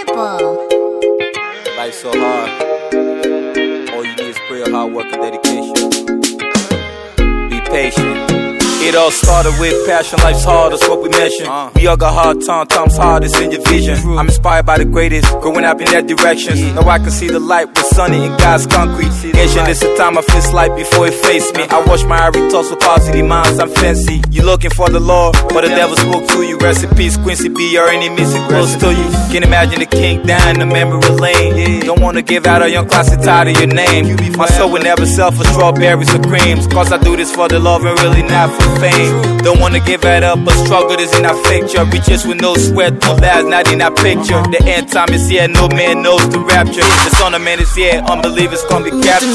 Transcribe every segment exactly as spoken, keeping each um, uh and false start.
people. Life's so hard. All you need is prayer, hard work, and dedication. Be patient. It all started with passion, life's hard, that's what we mention. Uh. We all got hard time, time's hard, it's in your vision. True. I'm inspired by the greatest, growing up in that direction. Yeah. Now I can see the light with sunny in God's concrete. Asian, it's the time I face light before it faced me. I wash my ivory toss with positive minds, I'm fancy. You looking for the Lord, but the devil spoke to you. Rest in peace, Quincy B, your enemies are close to you. Can't imagine the king dying in memory lane. Yeah. Don't wanna give out a young classic title of your name. You my soul will never sell for strawberries or creams. Cause I do this for the love and really not for fame. Don't wanna give it up, but struggle is in our picture. Riches with no sweat, no lies, not in our picture. The end time is here, no man knows the rapture. The son of man is here, unbelievers gonna be captured.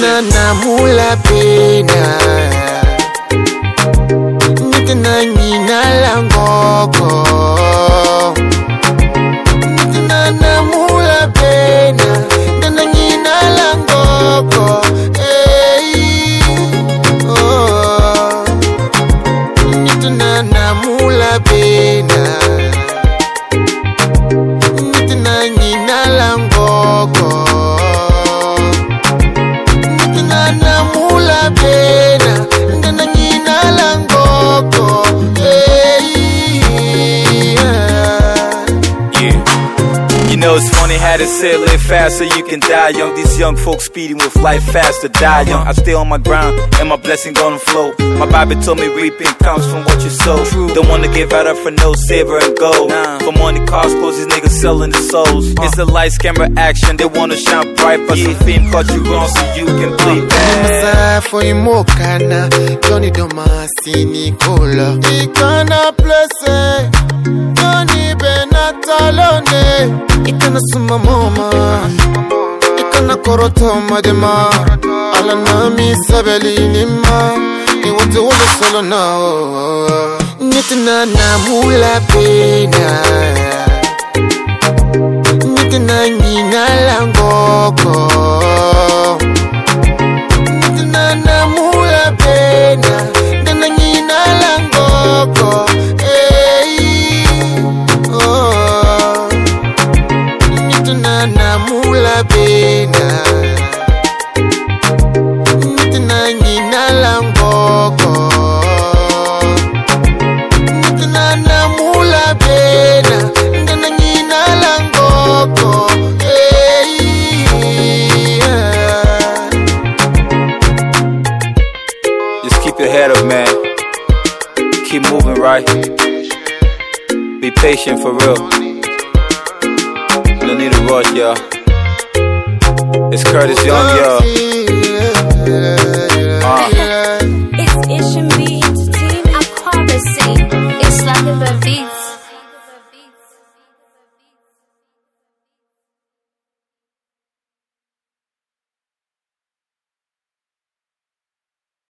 It's funny how to say live fast so you can die young. These young folks speeding with life fast to die young. I stay on my ground and my blessing gonna flow. My Bible told me reaping comes from what you sow. Don't wanna give out up for no silver and gold. For money, cars, clothes, these niggas selling their souls. It's the lights, camera, action. They wanna shine bright, but some fame caught you wrong so you can bleed bad. For imokana, Johnny Domasini Cola. Ikana blessing, Johnny Benatalone. Ikana suma moma, ikana korotoma dema, alana mi sabeli nima, iwate wole solo na. Nitina na mula pena, nitina nina langoko, nitina na mula pena, nitina nina langoko. Namula bena, nitina nina langoko, nitina namula bena, nitina nina langoko. Just keep your head up, man. Keep moving, right? Be patient for real. Don't need to rush, y'all. It's Curtis Young, y'all.